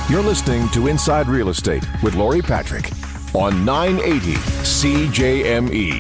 You're listening to Inside Real Estate with Lori Patrick on 980 CJME.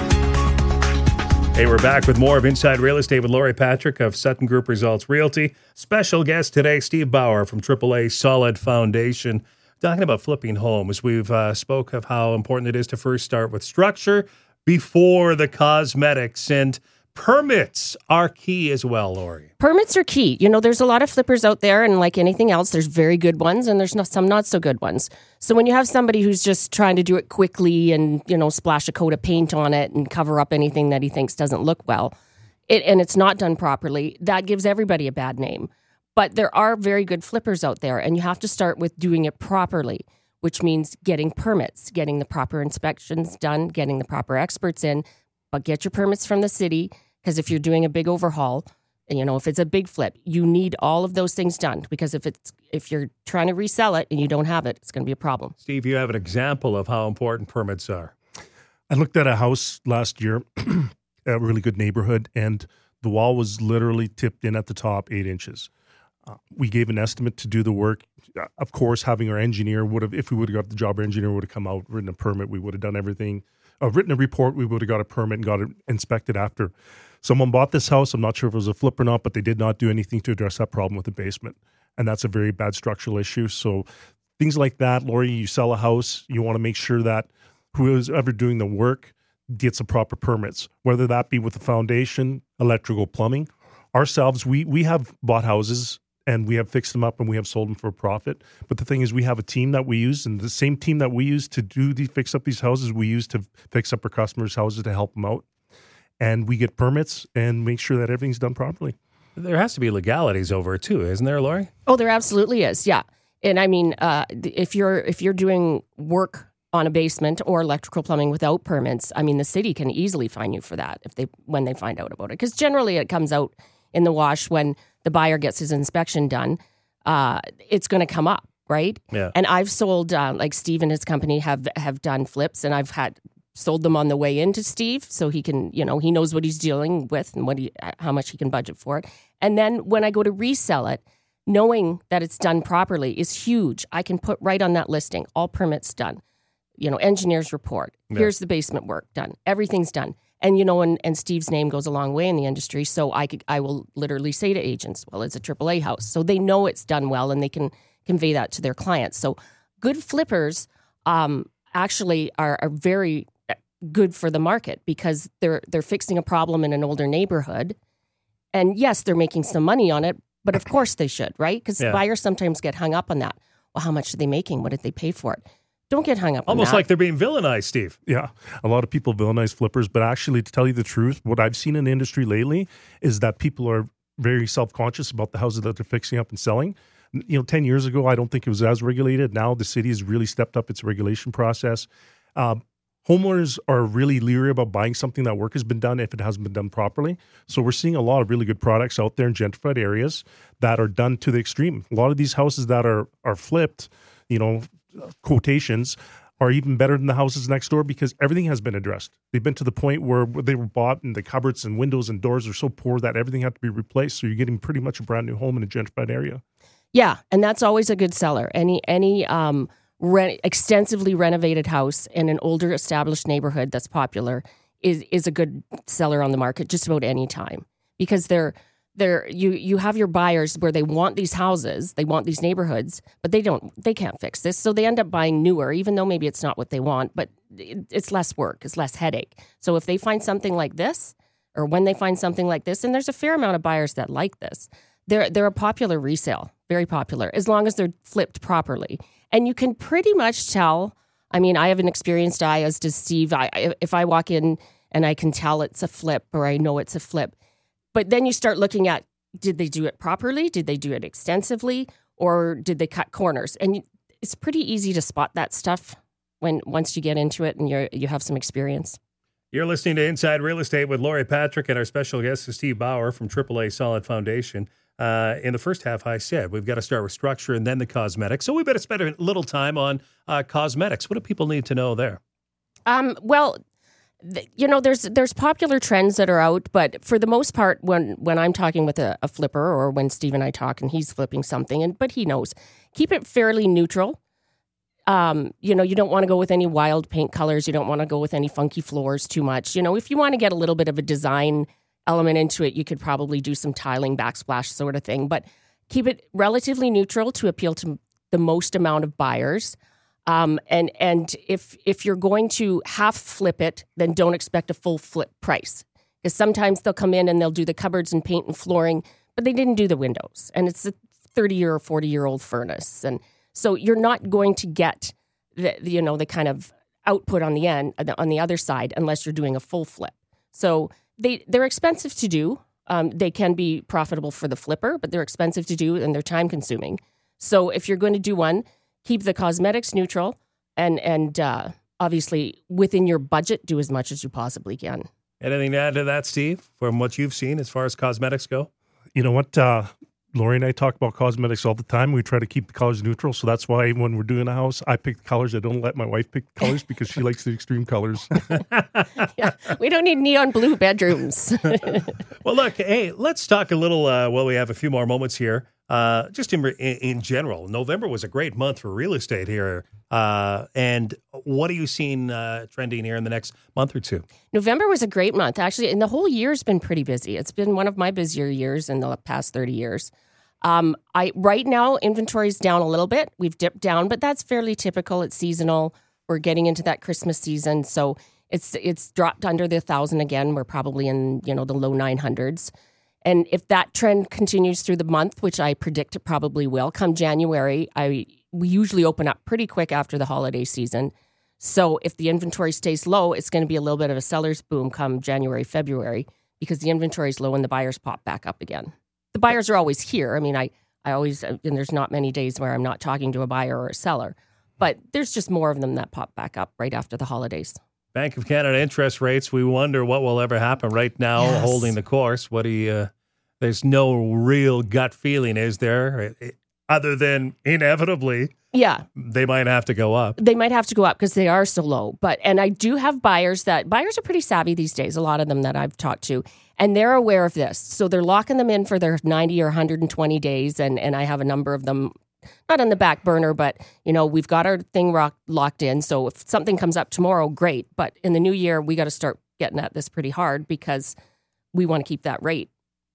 Hey, we're back with more of Inside Real Estate with Lori Patrick of Sutton Group Results Realty. Special guest today, Steve Bauer from AAA Solid Foundation. Talking about flipping homes. We've spoke of how important it is to first start with structure before the cosmetics, and permits are key as well, Lori. Permits are key. You know, there's a lot of flippers out there, and like anything else, there's very good ones and there's some not so good ones. So when you have somebody who's just trying to do it quickly and, you know, splash a coat of paint on it and cover up anything that he thinks doesn't look well, and it's not done properly, that gives everybody a bad name. But there are very good flippers out there, and you have to start with doing it properly, which means getting permits, getting the proper inspections done, getting the proper experts in. But get your permits from the city, because if you're doing a big overhaul, you know, if it's a big flip, you need all of those things done, because if you're trying to resell it and you don't have it, it's going to be a problem. Steve, you have an example of how important permits are. I looked at a house last year, a really good neighborhood, and the wall was literally tipped in at the top 8 inches. We gave an estimate to do the work. Of course, having our engineer if we would have got the job, our engineer would have come out, written a permit, we would have done everything. Written a report, we would have got a permit and got it inspected after. Someone bought this house. I'm not sure if it was a flip or not, but they did not do anything to address that problem with the basement. And that's a very bad structural issue. So things like that, Lori, you sell a house, you want to make sure that whoever's ever doing the work gets the proper permits, whether that be with the foundation, electrical, plumbing. Ourselves, we have bought houses and we have fixed them up and we have sold them for a profit. But the thing is, we have a team that we use, and the same team that we use to fix up these houses, we use to fix up our customers' houses to help them out. And we get permits and make sure that everything's done properly. There has to be legalities over it too, isn't there, Lori? Oh, there absolutely is. Yeah. And I mean, if you're doing work on a basement or electrical plumbing without permits, I mean, the city can easily fine you for that when they find out about it. Because generally it comes out in the wash when the buyer gets his inspection done. It's going to come up, right? Yeah. And I've sold, like Steve and his company have done flips, and I've sold them on the way into Steve, so he can, you know, he knows what he's dealing with and how much he can budget for it. And then when I go to resell it, knowing that it's done properly is huge. I can put right on that listing, all permits done, you know, engineer's report. Yeah. Here's the basement work done. Everything's done. And, you know, and Steve's name goes a long way in the industry. So I will literally say to agents, well, it's a AAA house. So they know it's done well and they can convey that to their clients. So good flippers actually are very good for the market, because they're fixing a problem in an older neighborhood. And yes, they're making some money on it, but of course they should, right? Because buyers sometimes get hung up on that. Well, how much are they making? What did they pay for it? Don't get hung up on that. Almost like they're being villainized, Steve. Yeah. A lot of people villainize flippers, but actually, to tell you the truth, what I've seen in the industry lately is that people are very self-conscious about the houses that they're fixing up and selling. You know, 10 years ago, I don't think it was as regulated. Now the city has really stepped up its regulation process. Homeowners are really leery about buying something that work has been done if it hasn't been done properly. So we're seeing a lot of really good products out there in gentrified areas that are done to the extreme. A lot of these houses that are flipped, you know, quotations, are even better than the houses next door because everything has been addressed. They've been to the point where they were bought and the cupboards and windows and doors are so poor that everything had to be replaced. So you're getting pretty much a brand new home in a gentrified area. Yeah, and that's always a good seller. Any extensively renovated house in an older established neighborhood that's popular is a good seller on the market just about any time, because you have your buyers where they want these houses, they want these neighborhoods, but they can't fix this, so they end up buying newer, even though maybe it's not what they want, but it's less work, it's less headache. So if they find something like this, or when they find something like this, and there's a fair amount of buyers that like this, they're a popular resale, very popular, as long as they're flipped properly. And you can pretty much tell. I mean, I have an experienced eye, as does Steve. If I walk in and I can tell it's a flip, or I know it's a flip, but then you start looking at, did they do it properly? Did they do it extensively? Or did they cut corners? And it's pretty easy to spot that stuff once you get into it and you have some experience. You're listening to Inside Real Estate with Lori Patrick, and our special guest is Steve Bauer from AAA Solid Foundation. In the first half, I said we've got to start with structure and then the cosmetics. So we better spend a little time on cosmetics. What do people need to know there? Well, There's popular trends that are out, but for the most part, when I'm talking with a flipper, or when Steve and I talk and he's flipping something, but he knows, keep it fairly neutral. You don't want to go with any wild paint colors. You don't want to go with any funky floors too much. If you want to get a little bit of a design element into it, you could probably do some tiling, backsplash sort of thing, but keep it relatively neutral to appeal to the most amount of buyers. And if you're going to half flip it, then don't expect a full flip price, because sometimes they'll come in and they'll do the cupboards and paint and flooring, but they didn't do the windows, and it's a 30-year or 40-year-old furnace, and so you're not going to get the kind of output on the other side unless you're doing a full flip. So they're expensive to do. They can be profitable for the flipper, but they're expensive to do and they're time consuming. So if you're going to do one, keep the cosmetics neutral, and obviously within your budget, do as much as you possibly can. Anything to add to that, Steve, from what you've seen as far as cosmetics go? You know what? Lori and I talk about cosmetics all the time. We try to keep the colors neutral. So that's why when we're doing a house, I pick the colors. I don't let my wife pick the colors because she likes the extreme colors. Yeah, we don't need neon blue bedrooms. Well, look, hey, let's talk a little, we have a few more moments here. Just in general, November was a great month for real estate here. And what are you seeing trending here in the next month or two? November was a great month, actually, and the whole year's been pretty busy. It's been one of my busier years in the past 30 years. Right now, inventory's down a little bit. We've dipped down, but that's fairly typical. It's seasonal. We're getting into that Christmas season, so it's dropped under the 1,000 again. We're probably in the low 900s. And if that trend continues through the month, which I predict it probably will, come January, we usually open up pretty quick after the holiday season. So if the inventory stays low, it's going to be a little bit of a seller's boom come January, February, because the inventory is low and the buyers pop back up again. The buyers are always here. I mean, I always, and there's not many days where I'm not talking to a buyer or a seller, but there's just more of them that pop back up right after the holidays. Bank of Canada interest rates, we wonder what will ever happen right now, Yes. holding the course. There's no real gut feeling, is there? Other than inevitably, Yeah, they might have to go up. they might have to go up because they are so low. And I do have buyers are pretty savvy these days, a lot of them that I've talked to, and they're aware of this. So they're locking them in for their 90 or 120 days, and I have a number of them, not on the back burner, but, we've got our thing locked in. So if something comes up tomorrow, great. But in the new year, we got to start getting at this pretty hard because we want to keep that rate.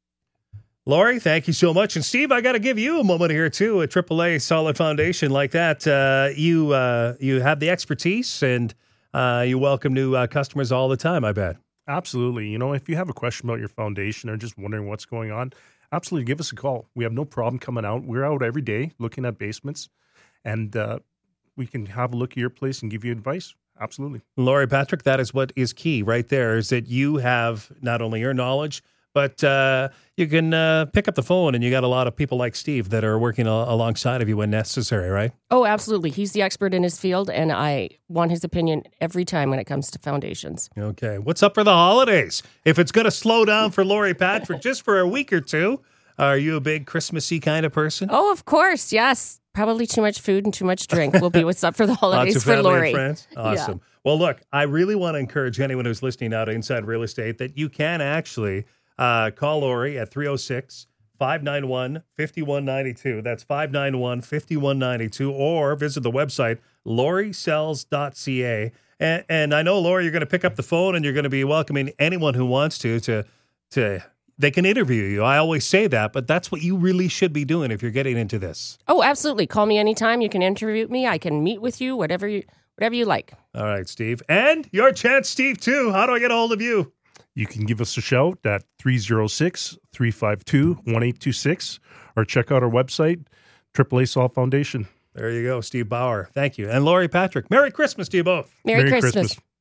Lori, thank you so much. And Steve, I got to give you a moment here too. A AAA solid foundation like that. You have the expertise, and you welcome new customers all the time, I bet. Absolutely. If you have a question about your foundation or just wondering what's going on, absolutely give us a call. We have no problem coming out. We're out every day looking at basements, and we can have a look at your place and give you advice. Absolutely. Lori Patrick, that is what is key right there, is that you have not only your knowledge, but you can pick up the phone, and you got a lot of people like Steve that are working alongside of you when necessary, right? Oh, absolutely. He's the expert in his field, and I want his opinion every time when it comes to foundations. Okay. What's up for the holidays? If it's going to slow down for Lori Patrick just for a week or two, are you a big Christmassy kind of person? Oh, of course. Yes. Probably too much food and too much drink will be what's up for the holidays Lots of for family Lori. and friends? Awesome. Yeah. Well, look, I really want to encourage anyone who's listening now to Inside Real Estate that you can actually call Lori at 306-591-5192. That's 591-5192, or visit the website, lorisells.ca. And I know, Lori, you're going to pick up the phone and you're going to be welcoming anyone who wants to they can interview you. I always say that, but that's what you really should be doing if you're getting into this. Oh, absolutely. Call me anytime. You can interview me. I can meet with you, whatever you like. All right, Steve. And your chance, Steve, too. How do I get a hold of you? You can give us a shout at 306-352-1826 or check out our website, AAA Solid Foundation. There you go, Steve Bauer. Thank you. And Lori Patrick, Merry Christmas to you both. Merry Christmas.